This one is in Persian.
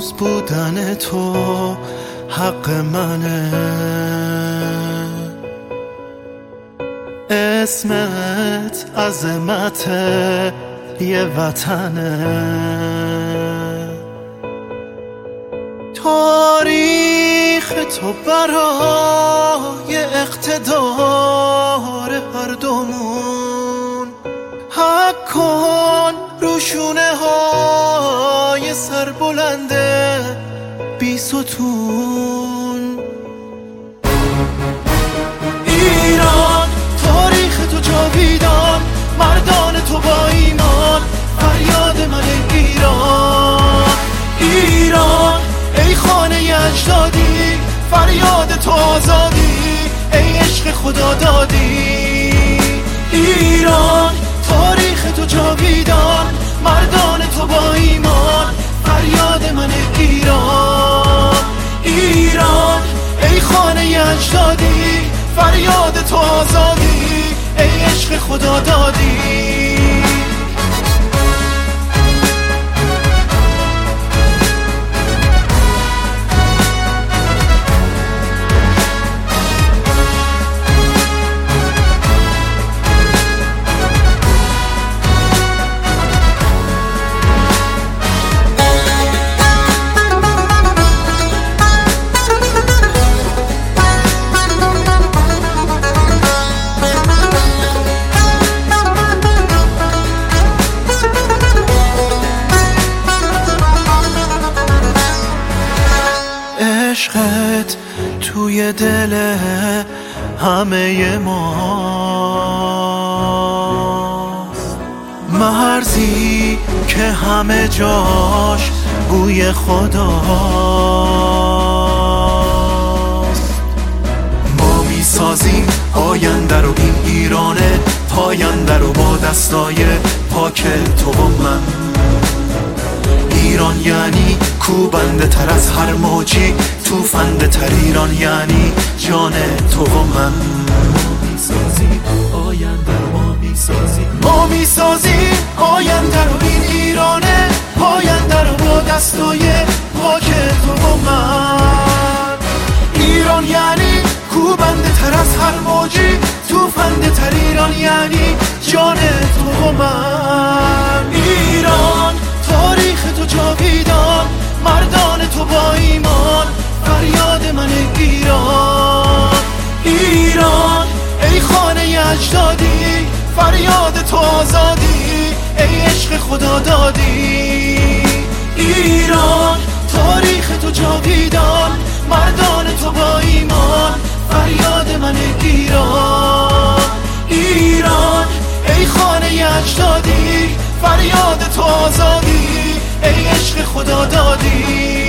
پیروز بودن تو حق منه، اسمت عظمت یه وطنه، تاریخ تو برای اقتدار هر دومون، حق کن روشونه های سربلنده بی ستون. ایران تاریخ تو جاویدان، مردان تو با ایمان، فریاد من ایران. ایران ای خانه اجدادی، فریاد تو آزادی، ای عشق خدا دادی. ایران تاریخ تو جاویدان، مردان تو با ایمان، فریاد من ایران. ایران ای خانه اجدادی، فریاد تو آزادی، ای عشق خدا دادی. عشقت توی دل همه ماست، مرزی که همه جاش بوی خداست. ما میسازیم آینده رو، این ایرانه پاینده رو، با دستای پاک تو و من. ایران یعنی کوبنده تر از هر موجی، توفنده تر. ایران یعنی جان تو و من. میسازیم آینده رو، ما میسازیم آینده رو، این ایرانه پاینده رو، با دستای پاک تو و من. ایران یعنی کوبنده تر از هر موجی، توفنده تر. ایران یعنی جان تو و من. ایران تاریخ تو جاویدان، مردان تو با ایمان، فریاد من ایران. ایران ای خانه اجدادی، فریاد تو آزادی، ای عشق خدا دادی. ایران تاریخ تو جاویدان، مردان تو با ایمان، فریاد من ایران. ایران ای خانه اجدادی، فریاد تو آزادی، ای عشق خدا دادی.